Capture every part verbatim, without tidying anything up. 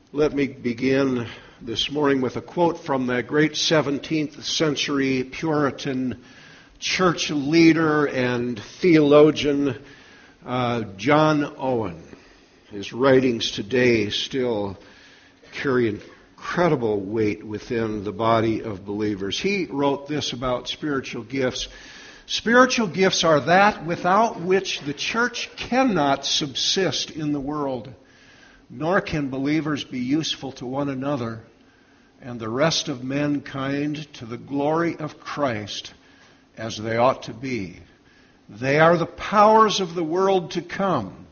Let me begin this morning with a quote from the great seventeenth century Puritan church leader and theologian uh, John Owen. His writings today still carry incredible weight within the body of believers. He wrote this about spiritual gifts. Spiritual gifts are that without which the church cannot subsist in the world, nor can believers be useful to one another and the rest of mankind to the glory of Christ as they ought to be. They are the powers of the world to come,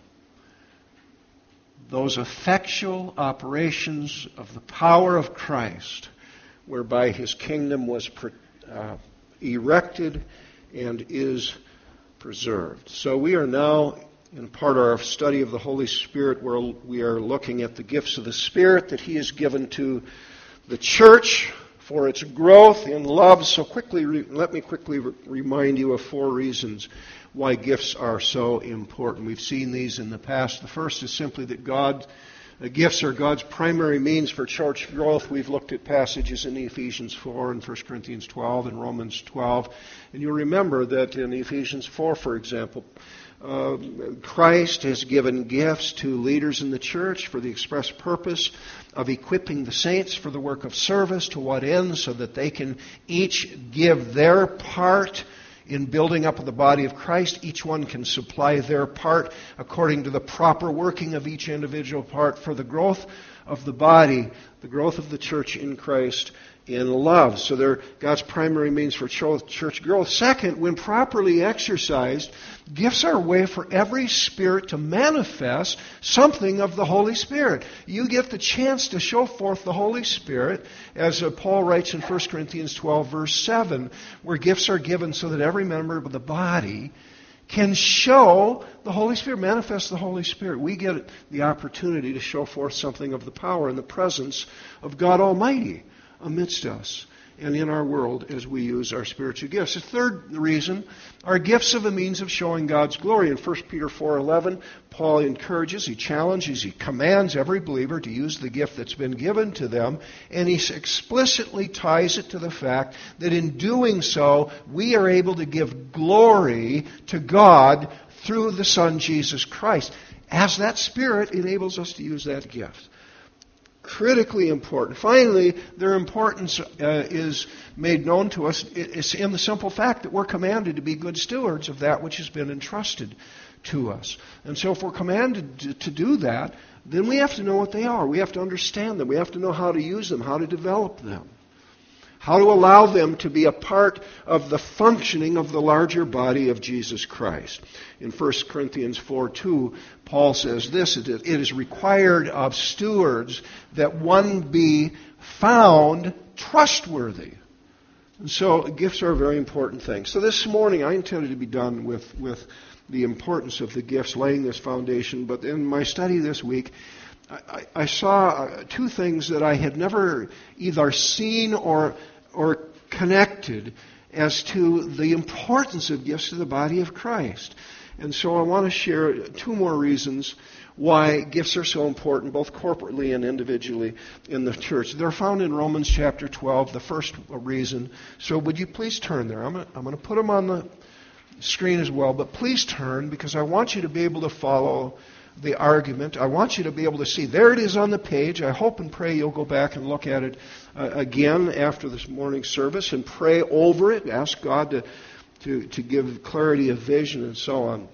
those effectual operations of the power of Christ, whereby His kingdom was uh, erected and is preserved. So we are now in part of our study of the Holy Spirit, where we are looking at the gifts of the Spirit that He has given to the church for its growth in love. So quickly, let me quickly re- remind you of four reasons why gifts are so important. We've seen these in the past. The first is simply that God, uh, gifts are God's primary means for church growth. We've looked at passages in Ephesians four and First Corinthians twelve and Romans twelve. And you'll remember that in Ephesians four, for example, Uh, Christ has given gifts to leaders in the church for the express purpose of equipping the saints for the work of service. To what end? So that they can each give their part in building up the body of Christ. Each one can supply their part according to the proper working of each individual part for the growth of the body, the growth of the church in Christ in love. So they're God's primary means for church growth. Second, when properly exercised, gifts are a way for every spirit to manifest something of the Holy Spirit. You get the chance to show forth the Holy Spirit, as Paul writes in First Corinthians twelve, verse seven, where gifts are given so that every member of the body can show the Holy Spirit, manifest the Holy Spirit. We get the opportunity to show forth something of the power and the presence of God Almighty amidst us and in our world as we use our spiritual gifts. The third reason, our gifts are a means of showing God's glory. In First Peter four eleven, Paul encourages, he challenges, he commands every believer to use the gift that's been given to them, and he explicitly ties it to the fact that in doing so, we are able to give glory to God through the Son, Jesus Christ, as that Spirit enables us to use that gift. Critically important. Finally, their importance uh, is made known to us. It's in the simple fact that we're commanded to be good stewards of that which has been entrusted to us. And so if we're commanded to, to do that, then we have to know what they are. We have to understand them. We have to know how to use them, how to develop them, how to allow them to be a part of the functioning of the larger body of Jesus Christ. In First Corinthians four two, Paul says this, it is required of stewards that one be found trustworthy. And so gifts are a very important thing. So this morning I intended to be done with, with the importance of the gifts, laying this foundation. But in my study this week, I, I saw two things that I had never either seen or or connected as to the importance of gifts to the body of Christ. And so I want to share two more reasons why gifts are so important, both corporately and individually in the church. They're found in Romans chapter twelve, the first reason. So would you please turn there? I'm going to, I'm going to put them on the screen as well, but please turn, because I want you to be able to follow the argument. I want you to be able to see. There it is on the page. I hope and pray you'll go back and look at it uh, again after this morning's service and pray over it. Ask God to, to, to give clarity of vision and so on.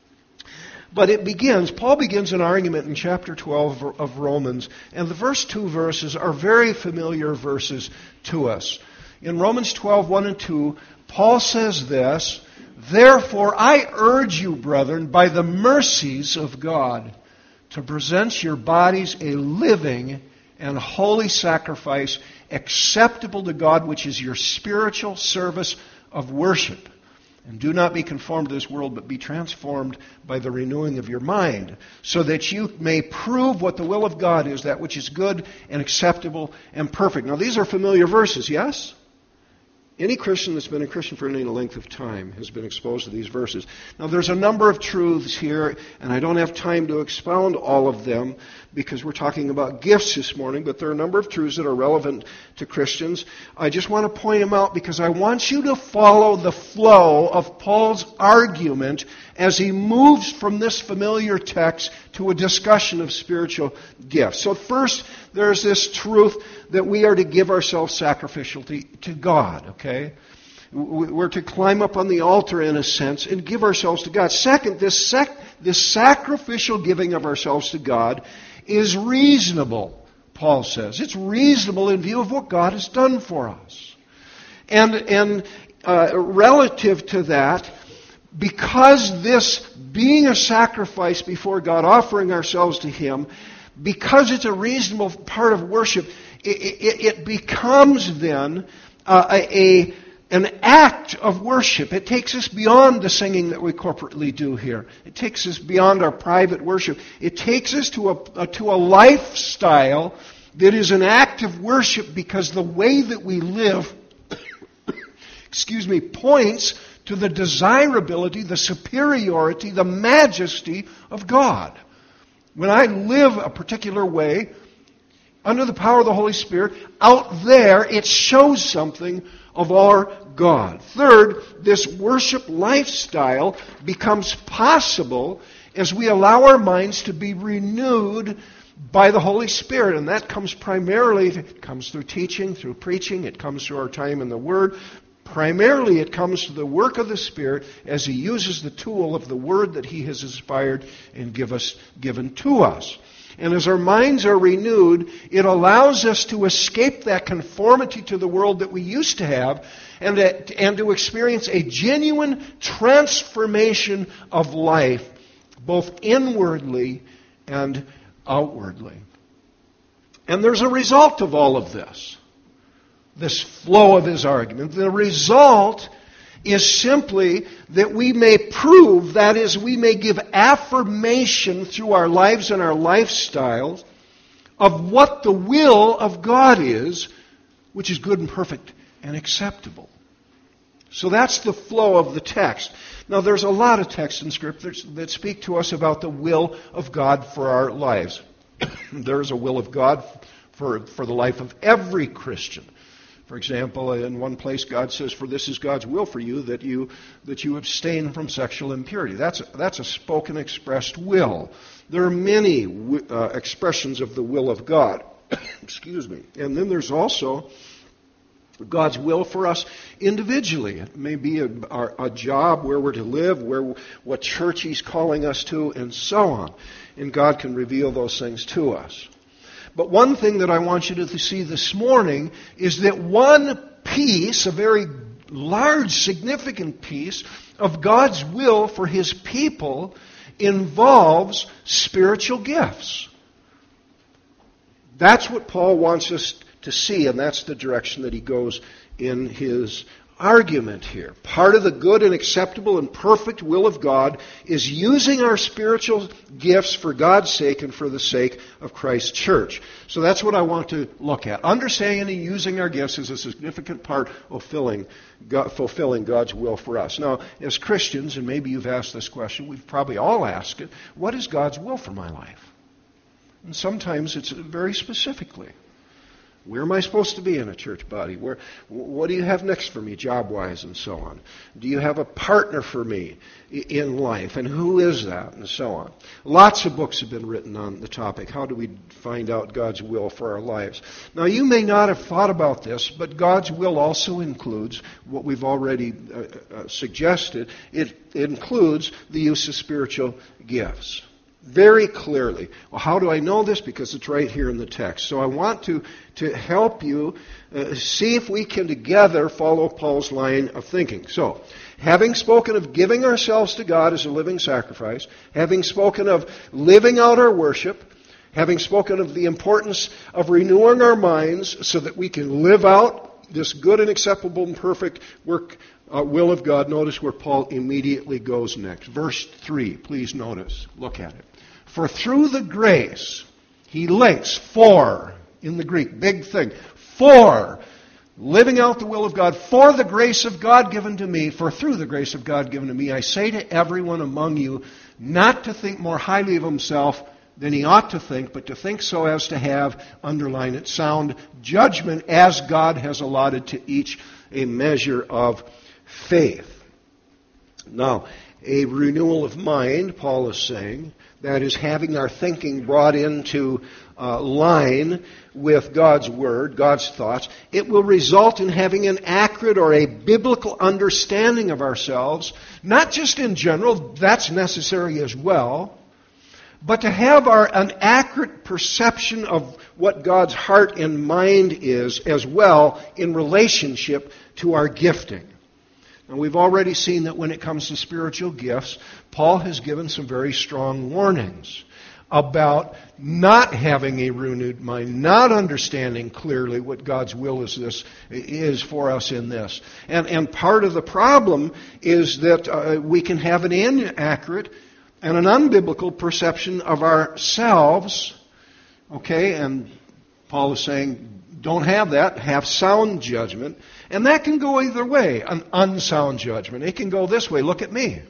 But it begins, Paul begins an argument in chapter twelve of Romans, and the first two verses are very familiar verses to us. In Romans twelve, one and two, Paul says this, "Therefore I urge you, brethren, by the mercies of God, to present your bodies a living and holy sacrifice, acceptable to God, which is your spiritual service of worship. And do not be conformed to this world, but be transformed by the renewing of your mind, so that you may prove what the will of God is, that which is good and acceptable and perfect." Now these are familiar verses, yes? Any Christian that's been a Christian for any length of time has been exposed to these verses. Now, there's a number of truths here, and I don't have time to expound all of them because we're talking about gifts this morning, but there are a number of truths that are relevant to Christians. I just want to point them out because I want you to follow the flow of Paul's argument as he moves from this familiar text to a discussion of spiritual gifts. So first, there's this truth that we are to give ourselves sacrificially to God, okay? We're to climb up on the altar, in a sense, and give ourselves to God. Second, this, sac- this sacrificial giving of ourselves to God is reasonable, Paul says. It's reasonable in view of what God has done for us. And, and uh, relative to that, because this being a sacrifice before God, offering ourselves to Him, because it's a reasonable part of worship, it, it, it becomes then uh, a, a an act of worship. It takes us beyond the singing that we corporately do here. It takes us beyond our private worship. It takes us to a, a to a lifestyle that is an act of worship because the way that we live, excuse me, points to the desirability, the superiority, the majesty of God. When I live a particular way, under the power of the Holy Spirit, out there it shows something of our God. Third, this worship lifestyle becomes possible as we allow our minds to be renewed by the Holy Spirit. And that comes primarily, it comes through teaching, through preaching, it comes through our time in the Word. Primarily, it comes to the work of the Spirit as He uses the tool of the Word that He has inspired and give us, given to us. And as our minds are renewed, it allows us to escape that conformity to the world that we used to have and to, and to experience a genuine transformation of life, both inwardly and outwardly. And there's a result of all of this. This flow of his argument. The result is simply that we may prove, that is, we may give affirmation through our lives and our lifestyles of what the will of God is, which is good and perfect and acceptable. So that's the flow of the text. Now, there's a lot of texts in Scripture that speak to us about the will of God for our lives. There is a will of God for, for the life of every Christian. For example, in one place God says, "For this is God's will for you, that you that you abstain from sexual impurity." That's a, that's a spoken, expressed will. There are many uh, expressions of the will of God. Excuse me. And then there's also God's will for us individually. It may be a, a job, where we're to live, where what church He's calling us to, and so on. And God can reveal those things to us. But one thing that I want you to see this morning is that one piece, a very large, significant piece of God's will for His people involves spiritual gifts. That's what Paul wants us to see, and that's the direction that he goes in his argument here. Part of the good and acceptable and perfect will of God is using our spiritual gifts for God's sake and for the sake of Christ's church. So that's what I want to look at. Understanding and using our gifts is a significant part of fulfilling, God, fulfilling God's will for us. Now, as Christians, and maybe you've asked this question, we've probably all asked it, what is God's will for my life? And sometimes it's very specifically. Where am I supposed to be in a church body? Where, what do you have next for me, job-wise, and so on? Do you have a partner for me in life? And who is that? And so on. Lots of books have been written on the topic. How do we find out God's will for our lives? Now, you may not have thought about this, but God's will also includes what we've already uh, uh, suggested. It includes the use of spiritual gifts. Very clearly. Well, how do I know this? Because it's right here in the text. So I want to, to help you uh, see if we can together follow Paul's line of thinking. So, having spoken of giving ourselves to God as a living sacrifice, having spoken of living out our worship, having spoken of the importance of renewing our minds so that we can live out this good and acceptable and perfect work Uh, will of God, notice where Paul immediately goes next. Verse three, please notice. Look at it. For through the grace, he links for, in the Greek, big thing, for living out the will of God for the grace of God given to me, for through the grace of God given to me, I say to everyone among you not to think more highly of himself than he ought to think, but to think so as to have, underline it, sound judgment as God has allotted to each a measure of faith. Now, a renewal of mind, Paul is saying, that is having our thinking brought into uh, line with God's Word, God's thoughts. It will result in having an accurate or a biblical understanding of ourselves, not just in general, that's necessary as well, but to have our, an accurate perception of what God's heart and mind is as well in relationship to our gifting. And we've already seen that when it comes to spiritual gifts, Paul has given some very strong warnings about not having a renewed mind, not understanding clearly what God's will is this is for us in this. And, and part of the problem is that uh, we can have an inaccurate and an unbiblical perception of ourselves. Okay, and Paul is saying, don't have that. Have sound judgment. And that can go either way, an unsound judgment. It can go this way. Look at me.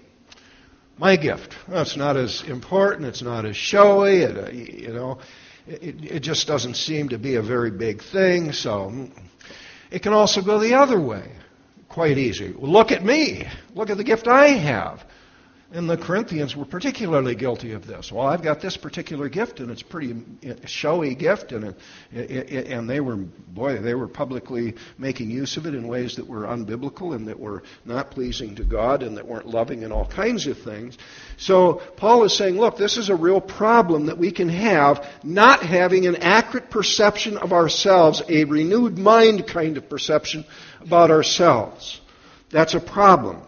My gift. Well, it's not as important. It's not as showy. It, uh, you know, it, it just doesn't seem to be a very big thing. So it can also go the other way. Quite easy. Well, look at me. Look at the gift I have. And the Corinthians were particularly guilty of this. Well, I've got this particular gift, and it's a pretty showy gift, and it, it, it, and they were, boy, they were publicly making use of it in ways that were unbiblical and that were not pleasing to God and that weren't loving and all kinds of things. So Paul is saying, look, this is a real problem that we can have, not having an accurate perception of ourselves, a renewed mind kind of perception about ourselves. That's a problem.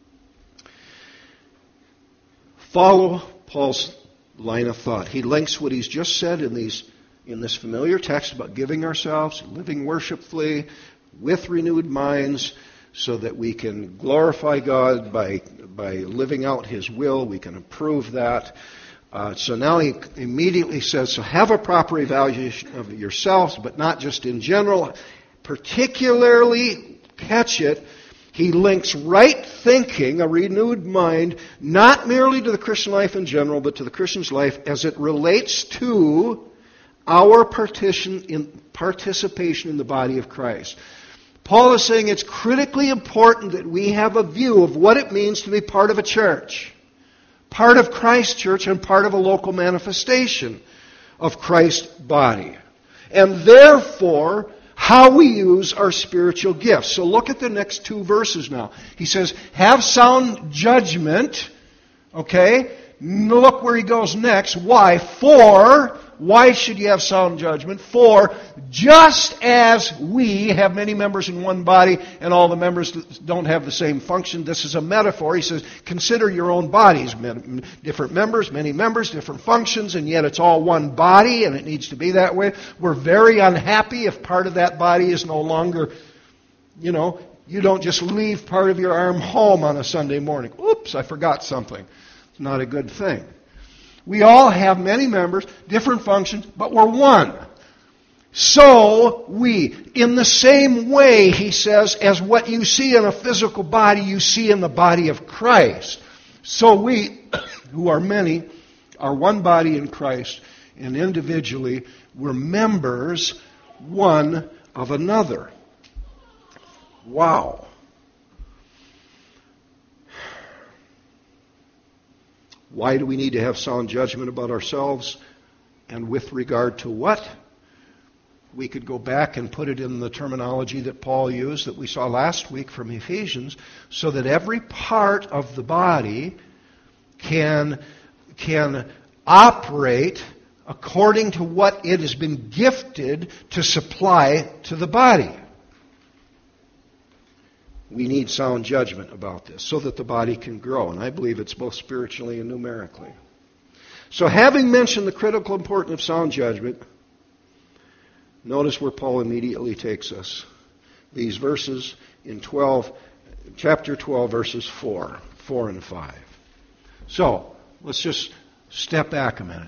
Follow Paul's line of thought. He links what he's just said in these in this familiar text about giving ourselves, living worshipfully, with renewed minds, so that we can glorify God by by living out His will. We can approve that. Uh, so now he immediately says, so have a proper evaluation of yourselves, but not just in general. Particularly, catch it, he links right thinking, a renewed mind, not merely to the Christian life in general, but to the Christian's life as it relates to our partition in, participation in the body of Christ. Paul is saying it's critically important that we have a view of what it means to be part of a church, part of Christ's church, and part of a local manifestation of Christ's body. And therefore, how we use our spiritual gifts. So look at the next two verses now. He says, have sound judgment. Okay? Look where he goes next. Why? For, why should you have sound judgment? For, just as we have many members in one body and all the members don't have the same function. This is a metaphor. He says, consider your own bodies. Different members, many members, different functions, and yet it's all one body, and it needs to be that way. We're very unhappy if part of that body is no longer, you know, you don't just leave part of your arm home on a Sunday morning. Oops, I forgot something. It's not a good thing. We all have many members, different functions, but we're one. So we, in the same way, he says, as what you see in a physical body, you see in the body of Christ. So we, who are many, are one body in Christ, and individually, we're members one of another. Wow. Why do we need to have sound judgment about ourselves? And with regard to what? We could go back and put it in the terminology that Paul used that we saw last week from Ephesians, so that every part of the body can, can operate according to what it has been gifted to supply to the body. We need sound judgment about this so that the body can grow. And I believe it's both spiritually and numerically. So having mentioned the critical importance of sound judgment, notice where Paul immediately takes us. These verses in twelve, chapter twelve, verses four, four and five. So, let's just step back a minute.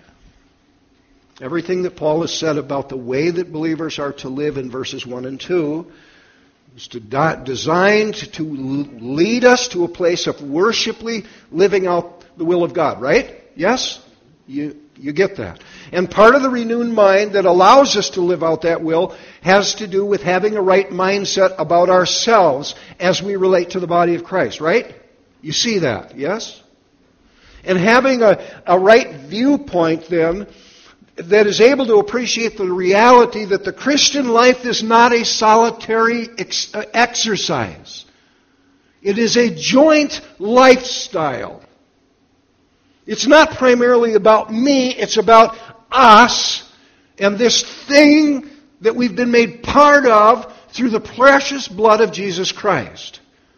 Everything that Paul has said about the way that believers are to live in verses one and two It's to di- designed to lead us to a place of worshipfully living out the will of God, right? Yes? You, you get that. And part of the renewed mind that allows us to live out that will has to do with having a right mindset about ourselves as we relate to the body of Christ, right? You see that, yes? And having a, a right viewpoint then that is able to appreciate the reality that the Christian life is not a solitary ex- exercise. It is a joint lifestyle. It's not primarily about me, it's about us and this thing that we've been made part of through the precious blood of Jesus Christ.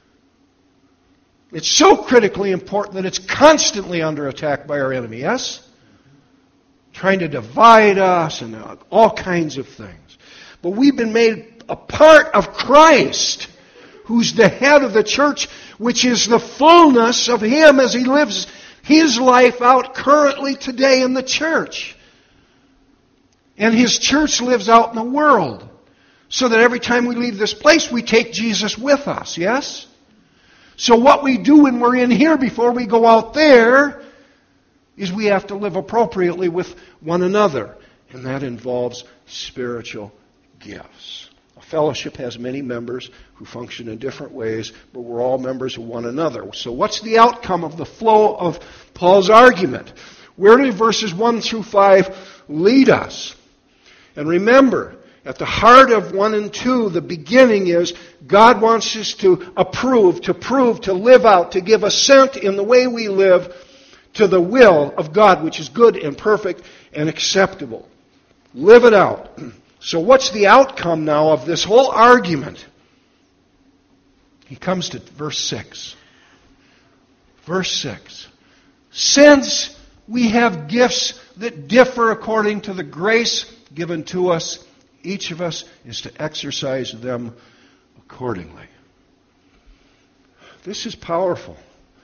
It's so critically important that it's constantly under attack by our enemy, yes? Trying to divide us and all kinds of things. But we've been made a part of Christ, who's the head of the church, which is the fullness of Him as He lives His life out currently today in the church. And His church lives out in the world. So that every time we leave this place, we take Jesus with us, yes? So what we do when we're in here before we go out there is we have to live appropriately with one another. And that involves spiritual gifts. A fellowship has many members who function in different ways, but we're all members of one another. So what's the outcome of the flow of Paul's argument? Where do verses one through five lead us? And remember, at the heart of one and two, the beginning is God wants us to approve, to prove, to live out, to give assent in the way we live to the will of God, which is good and perfect and acceptable. Live it out. So what's the outcome now of this whole argument? He comes to verse six. Verse six. Since we have gifts that differ according to the grace given to us, each of us is to exercise them accordingly. This is powerful.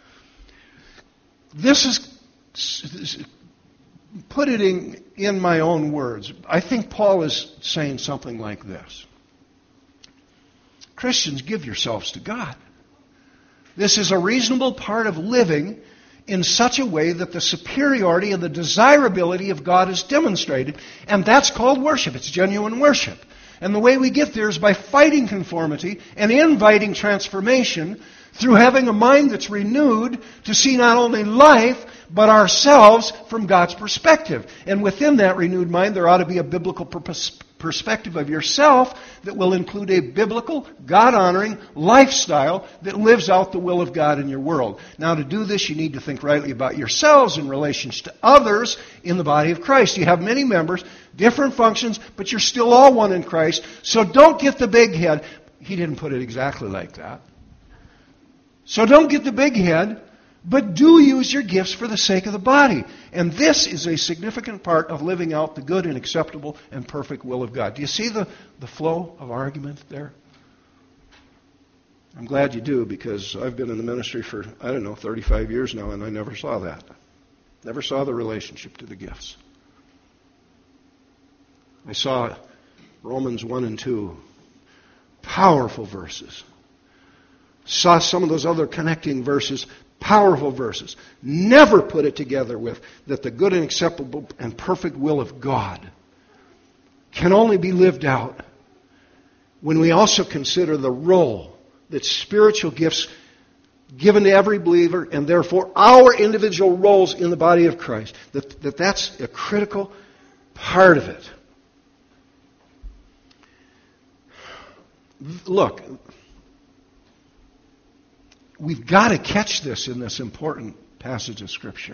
This is, put it in, in my own words. I think Paul is saying something like this. Christians, give yourselves to God. This is a reasonable part of living in such a way that the superiority and the desirability of God is demonstrated. And that's called worship. It's genuine worship. And the way we get there is by fighting conformity and inviting transformation through having a mind that's renewed to see not only life, but ourselves from God's perspective. And within that renewed mind, there ought to be a biblical purpose, perspective of yourself that will include a biblical, God-honoring lifestyle that lives out the will of God in your world. Now, to do this, you need to think rightly about yourselves in relation to others in the body of Christ. You have many members, different functions, but you're still all one in Christ. So don't get the big head. He didn't put it exactly like that. So don't get the big head, but do use your gifts for the sake of the body. And this is a significant part of living out the good and acceptable and perfect will of God. Do you see the, the flow of argument there? I'm glad you do, because I've been in the ministry for, I don't know, thirty-five years now, and I never saw that. Never saw the relationship to the gifts. I saw Romans one and two, powerful verses. Saw some of those other connecting verses, powerful verses. Never put it together with that the good and acceptable and perfect will of God can only be lived out when we also consider the role that spiritual gifts given to every believer, and therefore our individual roles in the body of Christ, that, that that's a critical part of it. Look, we've got to catch this in this important passage of Scripture.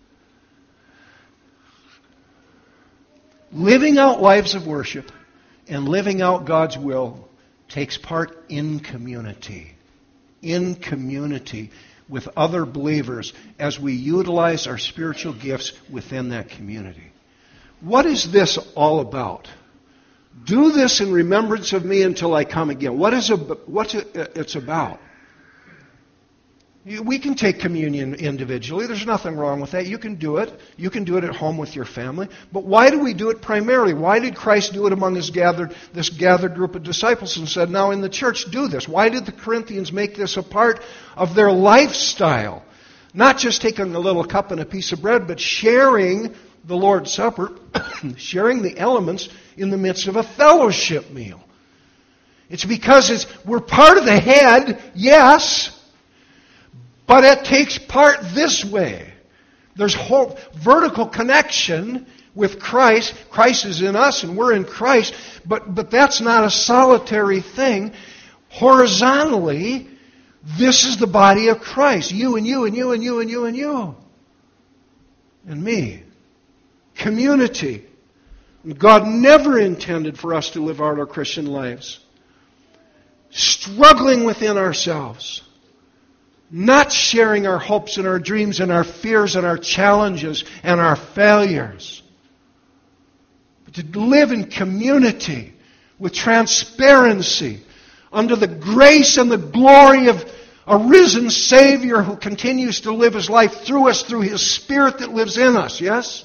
Living out lives of worship and living out God's will takes part in community. In community with other believers as we utilize our spiritual gifts within that community. What is this all about? Do this in remembrance of me until I come again. What is it, what's it, it's about? We can take communion individually. There's nothing wrong with that. You can do it. You can do it at home with your family. But why do we do it primarily? Why did Christ do it among his gathered, this gathered group of disciples and said, now in the church do this? Why did the Corinthians make this a part of their lifestyle? Not just taking a little cup and a piece of bread, but sharing the Lord's Supper, sharing the elements in the midst of a fellowship meal. It's because it's, we're part of the head, yes, but it takes part this way. There's whole vertical connection with Christ. Christ is in us and we're in Christ. But, but that's not a solitary thing. Horizontally, this is the body of Christ. You and you and you and you and you and you. And me. Community. God never intended for us to live out our Christian lives struggling within ourselves. Not sharing our hopes and our dreams and our fears and our challenges and our failures. But to live in community with transparency under the grace and the glory of a risen Savior who continues to live His life through us, through His Spirit that lives in us, yes?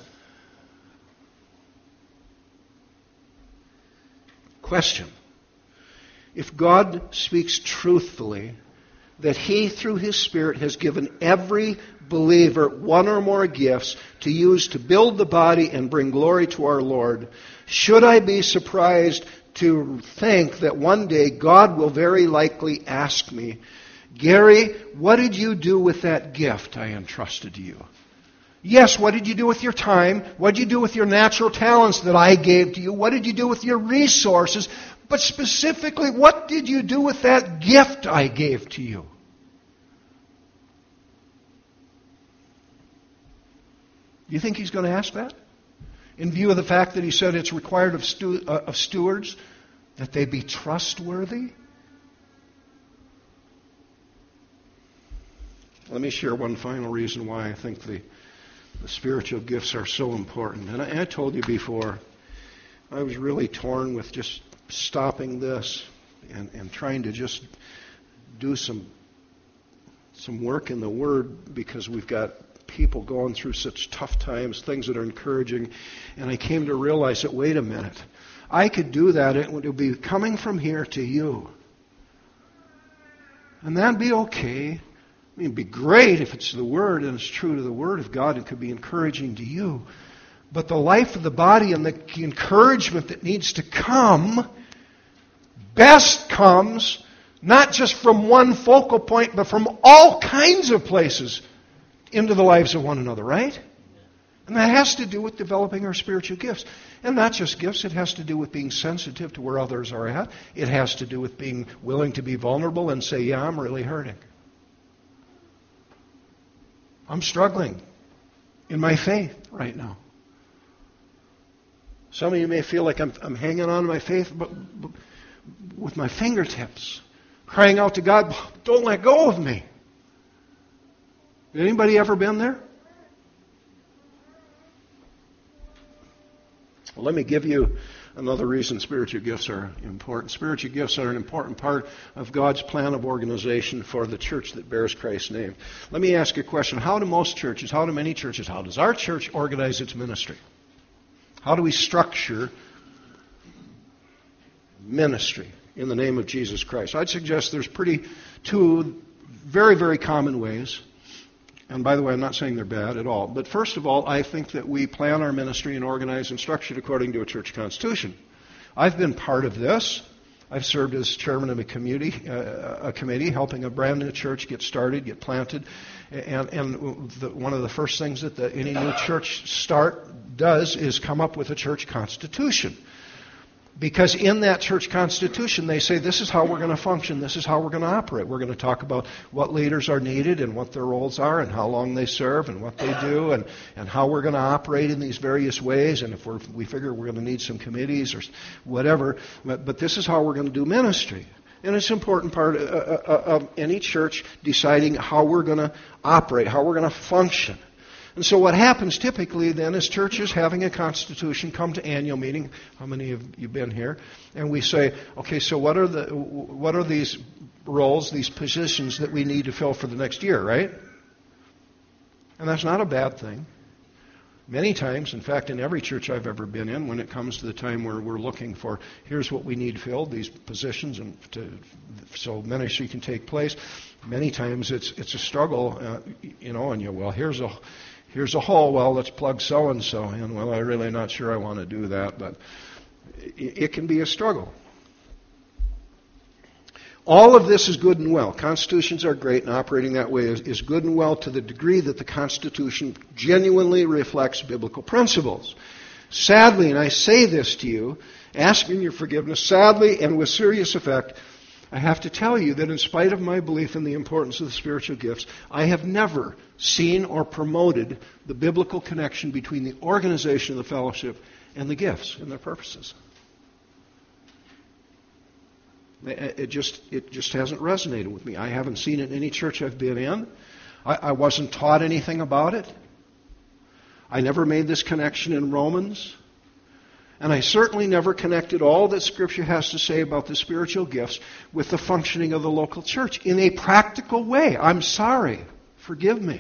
Question. If God speaks truthfully, that He, through His Spirit, has given every believer one or more gifts to use to build the body and bring glory to our Lord, should I be surprised to think that one day God will very likely ask me, Gary, what did you do with that gift I entrusted to you? Yes, what did you do with your time? What did you do with your natural talents that I gave to you? What did you do with your resources? But specifically, what did you do with that gift I gave to you? Do you think He's going to ask that? In view of the fact that He said it's required of, stu- uh, of stewards that they be trustworthy? Let me share one final reason why I think the, the spiritual gifts are so important. And I, I told you before, I was really torn with just stopping this and, and trying to just do some some work in the Word because we've got people going through such tough times, things that are encouraging. And I came to realize that, wait a minute, I could do that. It would be coming from here to you. And that'd be okay. I mean, it'd be great if it's the Word and it's true to the Word of God. It could be encouraging to you. But the life of the body and the encouragement that needs to come best comes not just from one focal point, but from all kinds of places into the lives of one another, right? And that has to do with developing our spiritual gifts. And not just gifts, it has to do with being sensitive to where others are at. It has to do with being willing to be vulnerable and say, yeah, I'm really hurting. I'm struggling in my faith right now. Some of you may feel like I'm, I'm hanging on to my faith but, but with my fingertips, crying out to God, don't let go of me. Anybody ever been there? Well, let me give you another reason spiritual gifts are important. Spiritual gifts are an important part of God's plan of organization for the church that bears Christ's name. Let me ask you a question. How do most churches, how do many churches, how does our church organize its ministry? How do we structure ministry in the name of Jesus Christ? I'd suggest there's pretty two very, very common ways. And by the way, I'm not saying they're bad at all. But first of all, I think that we plan our ministry and organize and structure it according to a church constitution. I've been part of this. I've served as chairman of a committee, uh, a committee helping a brand new church get started, get planted. And, and the, one of the first things that the, any new church start does is come up with a church constitution. Because in that church constitution, they say this is how we're going to function, this is how we're going to operate. We're going to talk about what leaders are needed and what their roles are and how long they serve and what they do and, and how we're going to operate in these various ways. And if we're, we figure we're going to need some committees or whatever, but, but this is how we're going to do ministry. And it's an important part of any church deciding how we're going to operate, how we're going to function. And so what happens typically then is churches having a constitution come to annual meeting. How many of you been here? And we say, okay, so what are the what are these roles, these positions that we need to fill for the next year, right? And that's not a bad thing. Many times, in fact, in every church I've ever been in, when it comes to the time where we're looking for, here's what we need filled, these positions, and to, so ministry can take place, many times it's it's a struggle, uh, you know, and you well, here's a here's a hole, well, let's plug so-and-so in. Well, I'm really not sure I want to do that, but it, it can be a struggle. All of this is good and well. Constitutions are great, and operating that way is, is good and well to the degree that the Constitution genuinely reflects biblical principles. Sadly, and I say this to you, asking your forgiveness, sadly and with serious effect, I have to tell you that in spite of my belief in the importance of the spiritual gifts, I have never seen or promoted the biblical connection between the organization of the fellowship and the gifts and their purposes. It just it just hasn't resonated with me. I haven't seen it in any church I've been in. I, I wasn't taught anything about it. I never made this connection in Romans. And I certainly never connected all that Scripture has to say about the spiritual gifts with the functioning of the local church in a practical way. I'm sorry. Forgive me.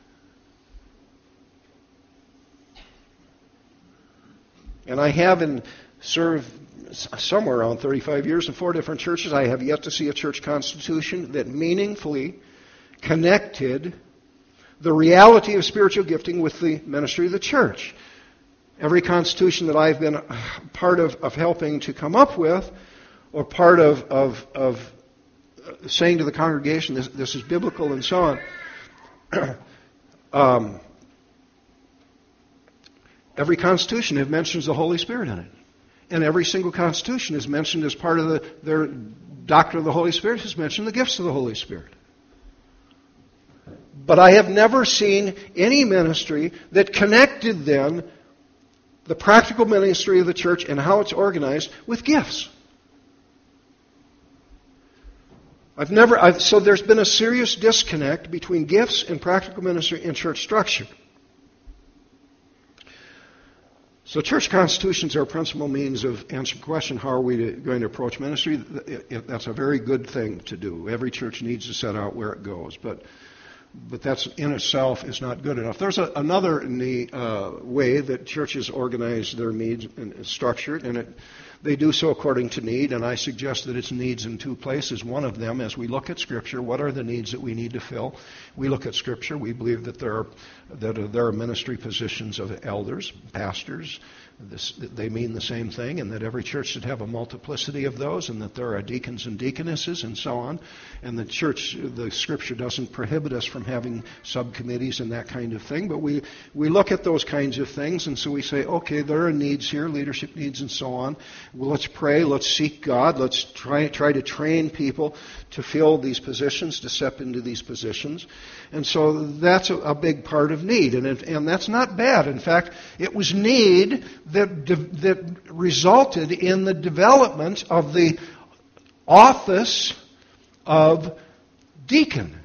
And I haven't served somewhere around thirty-five years in four different churches. I have yet to see a church constitution that meaningfully connected the reality of spiritual gifting with the ministry of the church. Every constitution that I've been part of, of helping to come up with, or part of, of, of saying to the congregation, this, this is biblical and so on, um, every constitution it mentions the Holy Spirit in it. And every single constitution is mentioned as part of the, their doctrine of the Holy Spirit, has mentioned the gifts of the Holy Spirit. But I have never seen any ministry that connected then the practical ministry of the church and how it's organized with gifts. I've never, I've, so there's been a serious disconnect between gifts and practical ministry and church structure. So church constitutions are a principal means of answering the question, how are we to, going to approach ministry? That's a very good thing to do. Every church needs to set out where it goes. But but that's in itself is not good enough. There's a, another uh, way that churches organize their needs and structured, and it, they do so according to need, and I suggest that it's needs in two places. One of them, as we look at Scripture, what are the needs that we need to fill? We look at Scripture. We believe that there are that there are ministry positions of elders, pastors. This, they mean the same thing, and that every church should have a multiplicity of those, and that there are deacons and deaconesses and so on. And the church, the Scripture doesn't prohibit us from having subcommittees and that kind of thing, but we, we look at those kinds of things, and so we say, okay, there are needs here, leadership needs and so on. Well, let's pray, let's seek God, let's try, try to train people to fill these positions, to step into these positions. And so that's a, a big part of need, and, it, and that's not bad. In fact, it was need that that resulted in the development of the office of deacon.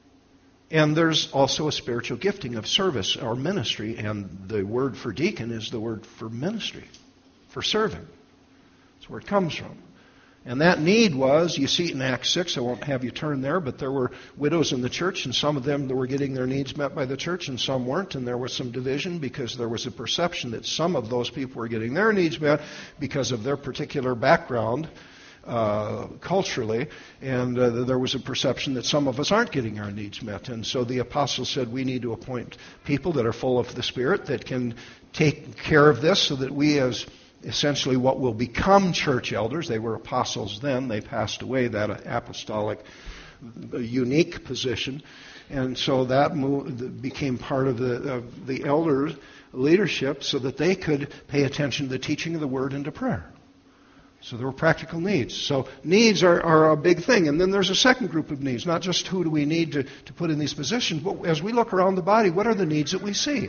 And there's also a spiritual gifting of service or ministry, and the word for deacon is the word for ministry, for serving. That's where it comes from. And that need was, you see it in Acts six, I won't have you turn there, but there were widows in the church, and some of them were getting their needs met by the church, and some weren't, and there was some division because there was a perception that some of those people were getting their needs met because of their particular background uh, culturally, and uh, there was a perception that some of us aren't getting our needs met. And so the apostles said, we need to appoint people that are full of the Spirit that can take care of this so that we as essentially what will become church elders. They were apostles then. They passed away, that apostolic unique position. And so that moved, became part of the, of the elder leadership so that they could pay attention to the teaching of the Word and to prayer. So there were practical needs. So needs are, are a big thing. And then there's a second group of needs, not just who do we need to, to put in these positions, but as we look around the body, what are the needs that we see?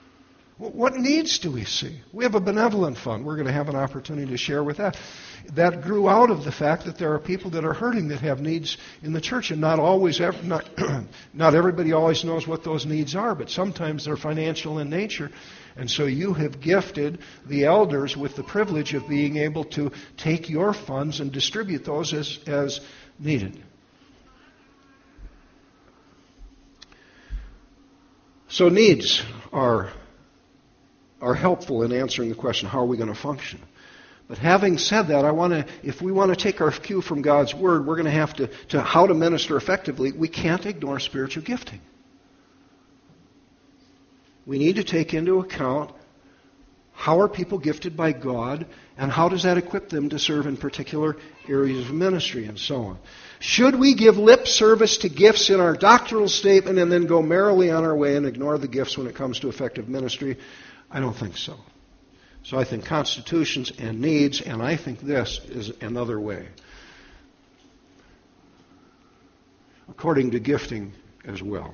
What needs do we see? We have a benevolent fund. We're going to have an opportunity to share with that. That grew out of the fact that there are people that are hurting that have needs in the church, and not always, not, not everybody always knows what those needs are, but sometimes they're financial in nature. And so you have gifted the elders with the privilege of being able to take your funds and distribute those as, as needed. So needs are, are helpful in answering the question, how are we going to function? But having said that, I want to, if we want to take our cue from God's Word, we're going to have to, to how to minister effectively. We can't ignore spiritual gifting. We need to take into account how are people gifted by God, and how does that equip them to serve in particular areas of ministry, and so on. Should we give lip service to gifts in our doctrinal statement and then go merrily on our way and ignore the gifts when it comes to effective ministry? I don't think so. So I think constitutions and needs, and I think this is another way. According to gifting as well.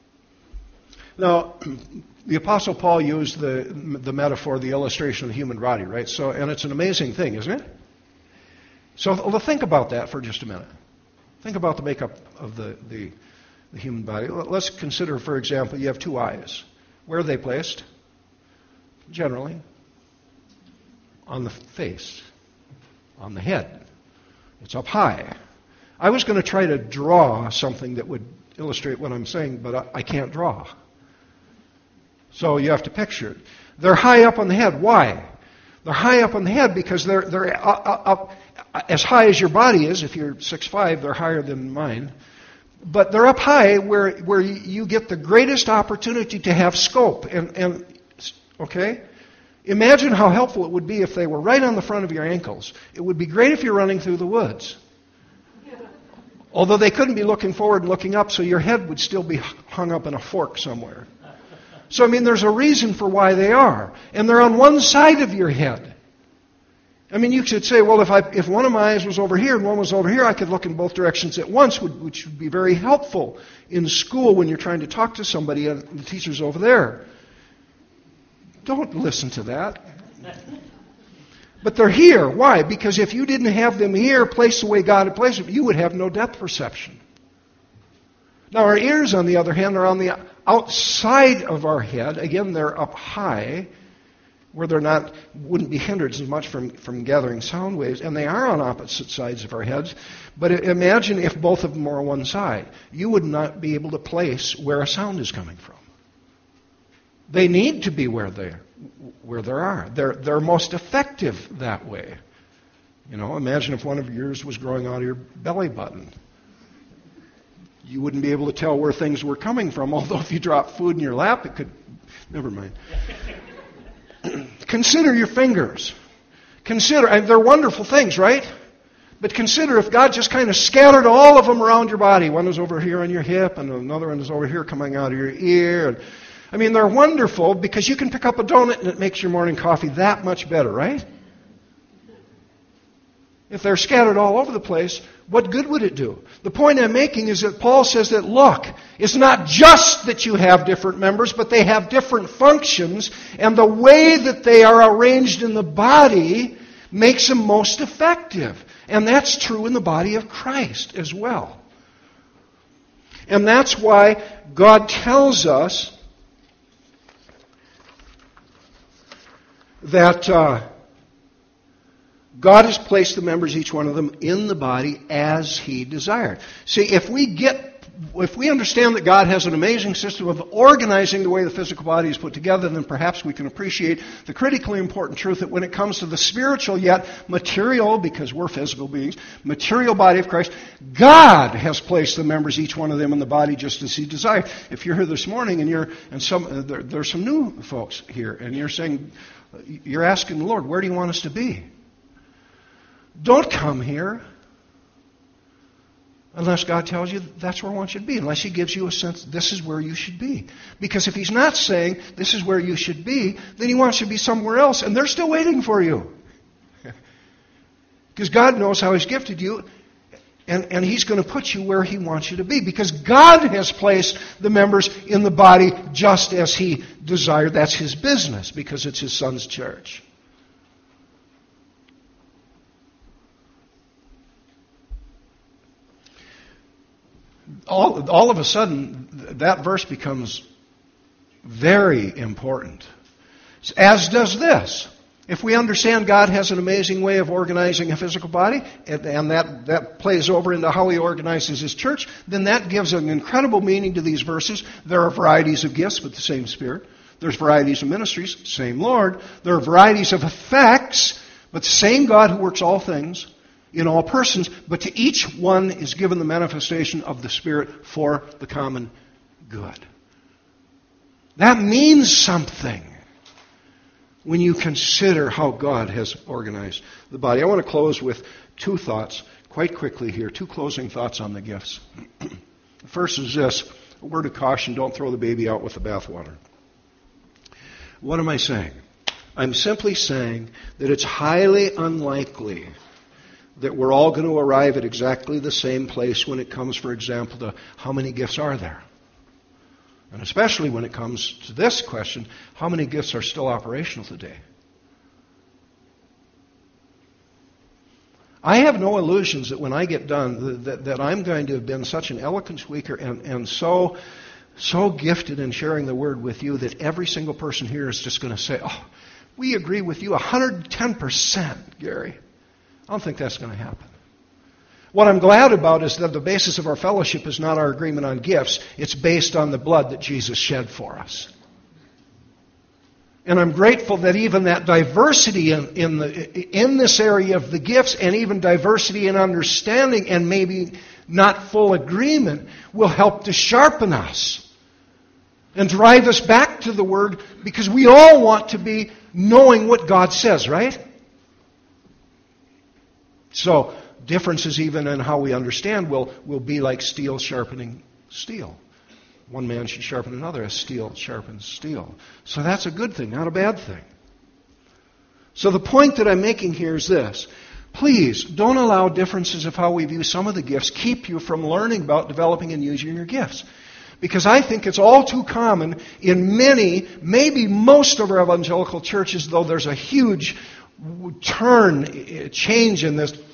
Now, the Apostle Paul used the the metaphor, the illustration of the human body, right? So, and it's an amazing thing, isn't it? So, well, think about that for just a minute. Think about the makeup of the, the, the human body. Let's consider, for example, you have two eyes. Where are they placed? Generally, on the face, on the head. It's up high. I was going to try to draw something that would illustrate what I'm saying, but I, I can't draw. So you have to picture it. They're high up on the head. Why? They're high up on the head because they're they're up, up, as high as your body is. If you're six foot five, they're higher than mine. But they're up high where where you get the greatest opportunity to have scope. And and okay, imagine how helpful it would be if they were right on the front of your ankles. It would be great if you're running through the woods. Although they couldn't be looking forward and looking up, so your head would still be hung up in a fork somewhere. So, I mean, there's a reason for why they are. And they're on one side of your head. I mean, you could say, well, if I if one of my eyes was over here and one was over here, I could look in both directions at once, which would be very helpful in school when you're trying to talk to somebody and the teacher's over there. Don't listen to that. But they're here. Why? Because if you didn't have them here, placed the way God had placed them, you would have no depth perception. Now, our ears, on the other hand, are on the outside of our head. Again, they're up high, where they're not, wouldn't be hindered as much from, from gathering sound waves. And they are on opposite sides of our heads. But imagine if both of them were on one side. You would not be able to place where a sound is coming from. They need to be where they where they are. They're they're most effective that way. You know, imagine if one of yours was growing out of your belly button. You wouldn't be able to tell where things were coming from, although if you dropped food in your lap, it could... Never mind. Consider your fingers. Consider, and they're wonderful things, right? But consider if God just kind of scattered all of them around your body. One was over here on your hip, and another one is over here coming out of your ear. And, I mean, they're wonderful because you can pick up a donut and it makes your morning coffee that much better, right? If they're scattered all over the place, what good would it do? The point I'm making is that Paul says that, look, it's not just that you have different members, but they have different functions, and the way that they are arranged in the body makes them most effective. And that's true in the body of Christ as well. And that's why God tells us that... Uh, God has placed the members, each one of them, in the body as He desired. See, if we get, if we understand that God has an amazing system of organizing the way the physical body is put together, then perhaps we can appreciate the critically important truth that when it comes to the spiritual yet material, because we're physical beings, material body of Christ, God has placed the members, each one of them, in the body just as He desired. If you're here this morning and you're, and some, uh, there, there's some new folks here, and you're saying, you're asking the Lord, where do you want us to be? Don't come here unless God tells you that's where I want you to be, unless He gives you a sense this is where you should be. Because if He's not saying this is where you should be, then He wants you to be somewhere else, and they're still waiting for you. Because God knows how He's gifted you, and, and He's going to put you where He wants you to be. Because God has placed the members in the body just as He desired. That's His business, because it's His Son's church. All, all of a sudden, that verse becomes very important. As does this. If we understand God has an amazing way of organizing a physical body, and, and that, that plays over into how He organizes His church, then that gives an incredible meaning to these verses. There are varieties of gifts with the same Spirit. There's varieties of ministries, same Lord. There are varieties of effects, but the same God who works all things in all persons, but to each one is given the manifestation of the Spirit for the common good. That means something when you consider how God has organized the body. I want to close with two thoughts quite quickly here, two closing thoughts on the gifts. The first is this, a word of caution, don't throw the baby out with the bathwater. What am I saying? I'm simply saying that it's highly unlikely that we're all going to arrive at exactly the same place when it comes, for example, to how many gifts are there? And especially when it comes to this question, how many gifts are still operational today? I have no illusions that when I get done, that, that I'm going to have been such an eloquent speaker and, and so, so gifted in sharing the word with you that every single person here is just going to say, oh, we agree with you one hundred ten percent, Gary. I don't think that's going to happen. What I'm glad about is that the basis of our fellowship is not our agreement on gifts. It's based on the blood that Jesus shed for us. And I'm grateful that even that diversity in, in, the, in this area of the gifts and even diversity in understanding and maybe not full agreement will help to sharpen us and drive us back to the Word, because we all want to be knowing what God says, right? So, differences even in how we understand will, will be like steel sharpening steel. One man should sharpen another as steel sharpens steel. So that's a good thing, not a bad thing. So the point that I'm making here is this. Please, don't allow differences of how we view some of the gifts keep you from learning about developing and using your gifts. Because I think it's all too common in many, maybe most of our evangelical churches, though there's a huge turn, change in this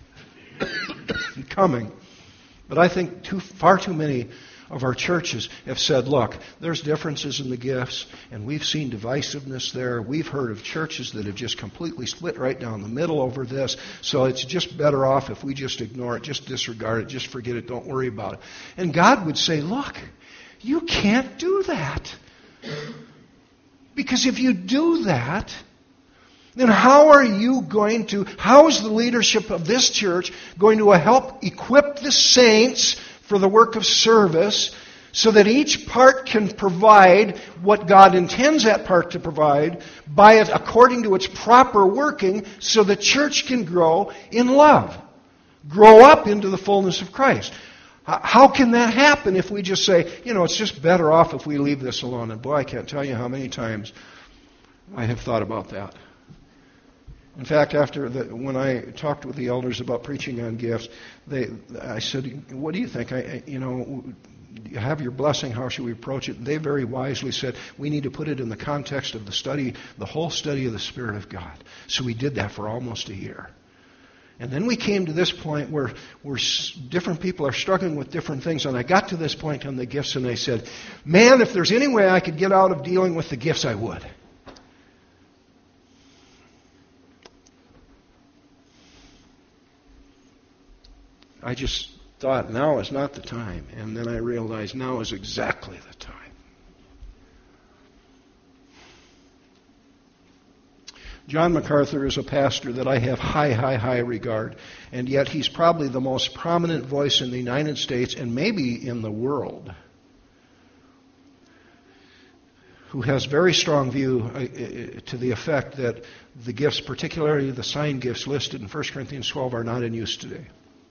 coming. But I think too, far too many of our churches have said, look, there's differences in the gifts, and we've seen divisiveness there. We've heard of churches that have just completely split right down the middle over this, so it's just better off if we just ignore it, just disregard it, just forget it, don't worry about it. And God would say, look, you can't do that. Because if you do that, then how are you going to, how is the leadership of this church going to help equip the saints for the work of service so that each part can provide what God intends that part to provide by it according to its proper working so the church can grow in love, grow up into the fullness of Christ? How can that happen if we just say, you know, it's just better off if we leave this alone? And boy, I can't tell you how many times I have thought about that. In fact, after the, when I talked with the elders about preaching on gifts, they, I said, what do you think? I, you know, you have your blessing, how should we approach it? And they very wisely said, we need to put it in the context of the study, the whole study of the Spirit of God. So we did that for almost a year. And then we came to this point where, where different people are struggling with different things. And I got to this point on the gifts, and they said, man, if there's any way I could get out of dealing with the gifts, I would. I just thought now is not the time. And then I realized now is exactly the time. John MacArthur is a pastor that I have high, high, high regard. And yet he's probably the most prominent voice in the United States and maybe in the world who has very strong view uh, to the effect that the gifts, particularly the sign gifts listed in First Corinthians twelve, are not in use today.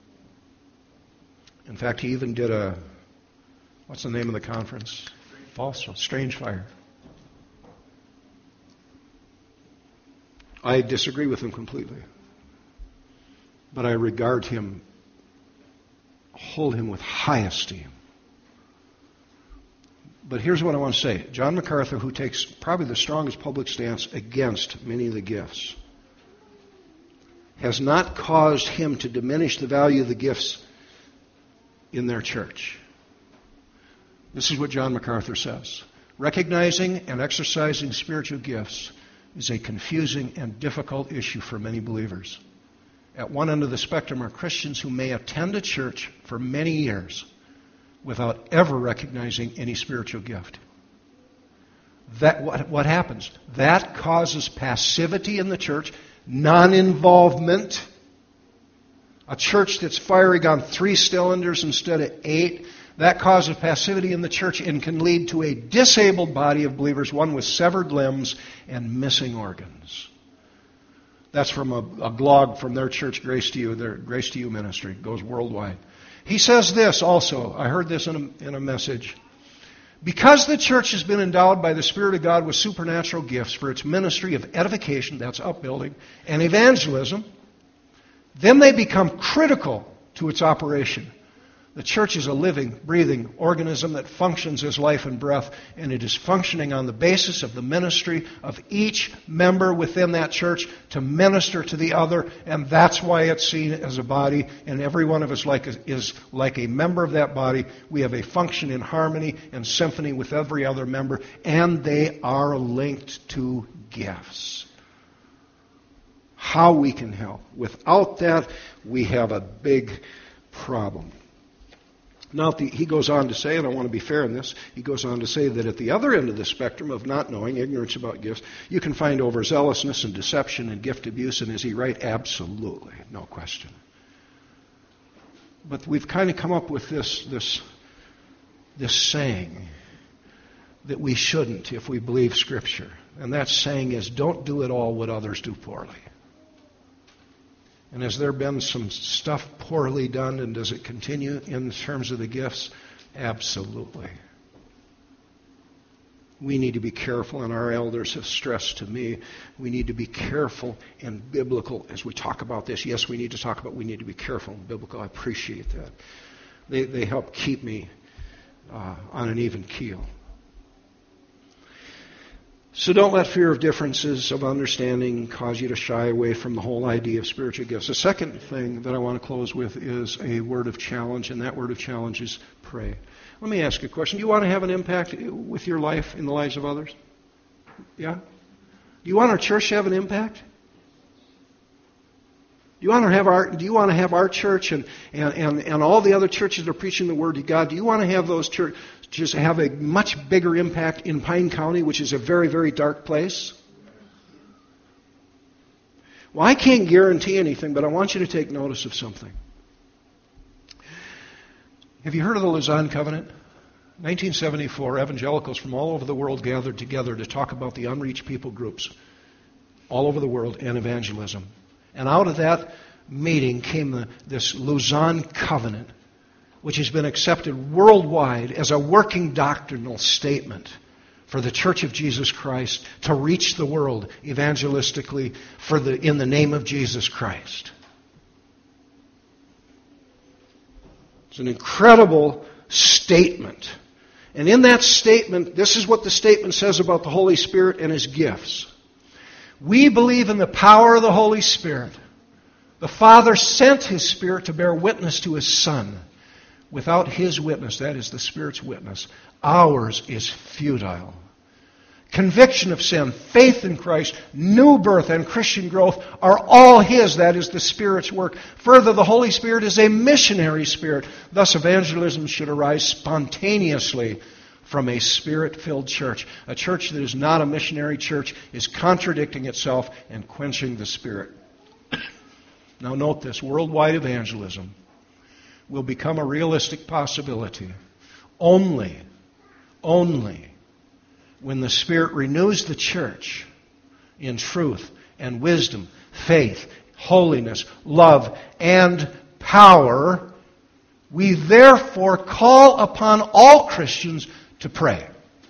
In fact, he even did a, what's the name of the conference? False, Strange Fire. I disagree with him completely. But I regard him, hold him with high esteem. But here's what I want to say. John MacArthur, who takes probably the strongest public stance against many of the gifts, has not caused him to diminish the value of the gifts in their church. This is what John MacArthur says. Recognizing and exercising spiritual gifts is a confusing and difficult issue for many believers. At one end of the spectrum are Christians who may attend a church for many years without ever recognizing any spiritual gift. That what, what happens? That causes passivity in the church, non-involvement. A church that's firing on three cylinders instead of eight, that causes passivity in the church and can lead to a disabled body of believers, one with severed limbs and missing organs. That's from a, a blog from their church, Grace to You, their Grace to You ministry. It goes worldwide. He says this also. I heard this in a, in a message. Because the church has been endowed by the Spirit of God with supernatural gifts for its ministry of edification, that's upbuilding, and evangelism, then they become critical to its operation. The church is a living, breathing organism that functions as life and breath, and it is functioning on the basis of the ministry of each member within that church to minister to the other, and that's why it's seen as a body, and every one of us like a, is like a member of that body. We have a function in harmony and symphony with every other member, and they are linked to gifts. How we can help. Without that, we have a big problem. Now, the, he goes on to say, and I want to be fair in this, he goes on to say that at the other end of the spectrum of not knowing, ignorance about gifts, you can find overzealousness and deception and gift abuse, and is he right? Absolutely, no question. But we've kind of come up with this, this, this saying that we shouldn't if we believe Scripture. And that saying is, don't do at all what others do poorly. And has there been some stuff poorly done, and does it continue in terms of the gifts? Absolutely. We need to be careful, and our elders have stressed to me, we need to be careful and biblical as we talk about this. Yes, we need to talk about we need to be careful and biblical. I appreciate that. They, they help keep me uh, on an even keel. So don't let fear of differences of understanding cause you to shy away from the whole idea of spiritual gifts. The second thing that I want to close with is a word of challenge, and that word of challenge is pray. Let me ask you a question. Do you want to have an impact with your life in the lives of others? Yeah? Do you want our church to have an impact? Do you want to have our, do you want to have our church and, and, and, and all the other churches that are preaching the Word of God, do you want to have those churches have a much bigger impact in Pine County, which is a very, very dark place? Well, I can't guarantee anything, but I want you to take notice of something. Have you heard of the Lausanne Covenant? nineteen seventy-four, evangelicals from all over the world gathered together to talk about the unreached people groups all over the world and evangelism. And out of that meeting came the, this Lausanne Covenant, which has been accepted worldwide as a working doctrinal statement for the Church of Jesus Christ to reach the world evangelistically for the, in the name of Jesus Christ. It's an incredible statement. And in that statement, this is what the statement says about the Holy Spirit and His gifts. We believe in the power of the Holy Spirit. The Father sent His Spirit to bear witness to His Son. Without His witness, that is the Spirit's witness, ours is futile. Conviction of sin, faith in Christ, new birth, and Christian growth are all His, that is the Spirit's work. Further, the Holy Spirit is a missionary spirit. Thus, evangelism should arise spontaneously from a Spirit-filled church. A church that is not a missionary church is contradicting itself and quenching the Spirit. Now note this, worldwide evangelism will become a realistic possibility only, only when the Spirit renews the church in truth and wisdom, faith, holiness, love, and power. We therefore call upon all Christians to pray.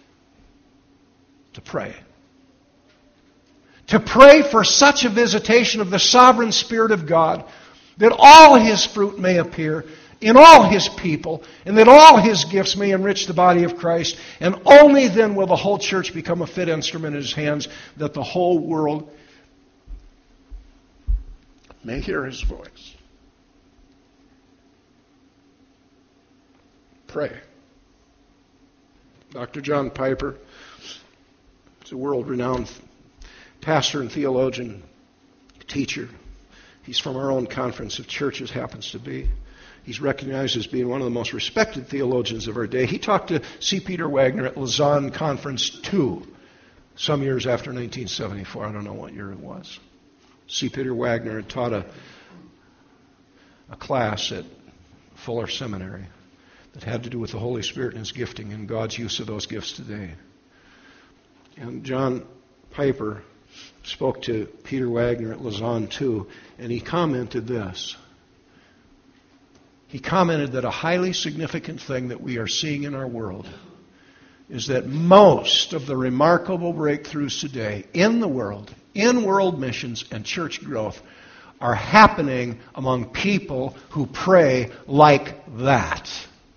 To pray. To pray for such a visitation of the sovereign Spirit of God that all His fruit may appear in all His people, and that all His gifts may enrich the body of Christ, and only then will the whole church become a fit instrument in His hands, that the whole world may hear His voice. Pray. Doctor John Piper is a world-renowned pastor and theologian, teacher. He's from our own conference of churches, happens to be. He's recognized as being one of the most respected theologians of our day. He talked to C. Peter Wagner at Lausanne Conference two, some years after nineteen seventy-four. I don't know what year it was. C. Peter Wagner had taught a, a class at Fuller Seminary that had to do with the Holy Spirit and His gifting and God's use of those gifts today. And John Piper spoke to Peter Wagner at Lausanne two, and he commented this. He commented that a highly significant thing that we are seeing in our world is that most of the remarkable breakthroughs today in the world, in world missions and church growth, are happening among people who pray like that.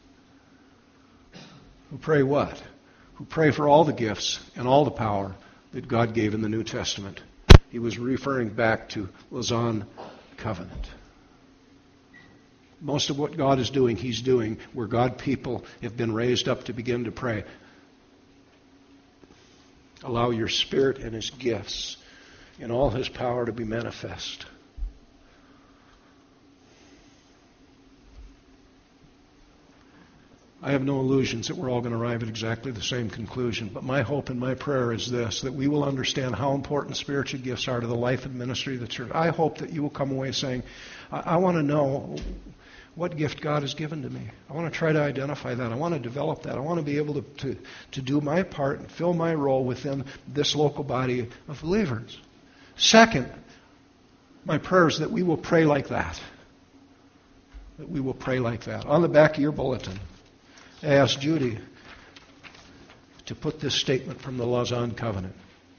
Who pray what? Who pray for all the gifts and all the power that God gave in the New Testament. He was referring back to Lausanne Covenant. Most of what God is doing, He's doing where God people have been raised up to begin to pray. Allow your Spirit and His gifts and all His power to be manifest. I have no illusions that we're all going to arrive at exactly the same conclusion, but my hope and my prayer is this, that we will understand how important spiritual gifts are to the life and ministry of the church. I hope that you will come away saying, I, I want to know what gift God has given to me. I want to try to identify that. I want to develop that. I want to be able to, to, to do my part and fill my role within this local body of believers. Second, my prayer is that we will pray like that. That we will pray like that. On the back of your bulletin, I asked Judy to put this statement from the Lausanne Covenant.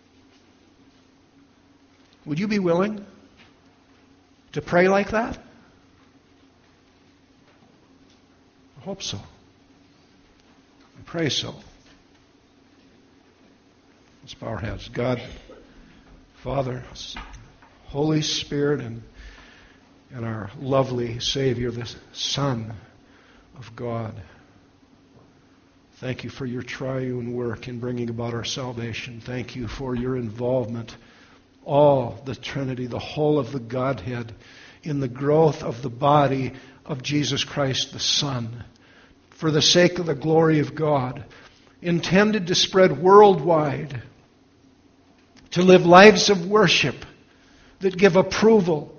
Would you be willing to pray like that? I hope so. I pray so. Let's bow our heads. God, Father, Holy Spirit, and, and our lovely Savior, the Son of God, thank you for your triune work in bringing about our salvation. Thank you for your involvement, all the Trinity, the whole of the Godhead, in the growth of the body of Jesus Christ the Son, for the sake of the glory of God, intended to spread worldwide, to live lives of worship that give approval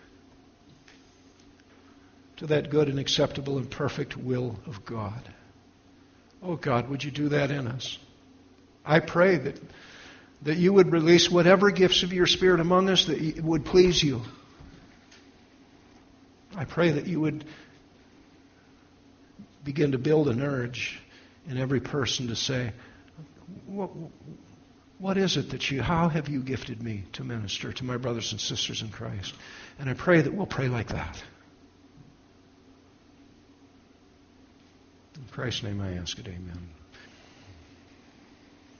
to that good and acceptable and perfect will of God. Oh God, would you do that in us? I pray that, that you would release whatever gifts of your Spirit among us that would please you. I pray that you would begin to build an urge in every person to say, what, what is it that you, how have you gifted me to minister to my brothers and sisters in Christ? And I pray that we'll pray like that. In Christ's name I ask it, amen.